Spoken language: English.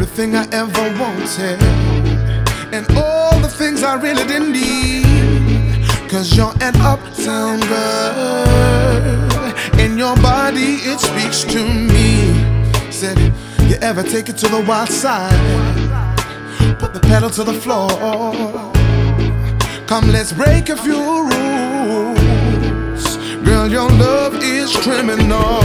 everything I ever wanted, and all the things I really didn't need. Cause you're an uptown girl, and your body, it speaks to me. Said, you ever take it to the wild side? Put the pedal to the floor. Come, let's break a few rules. Girl, your love is criminal.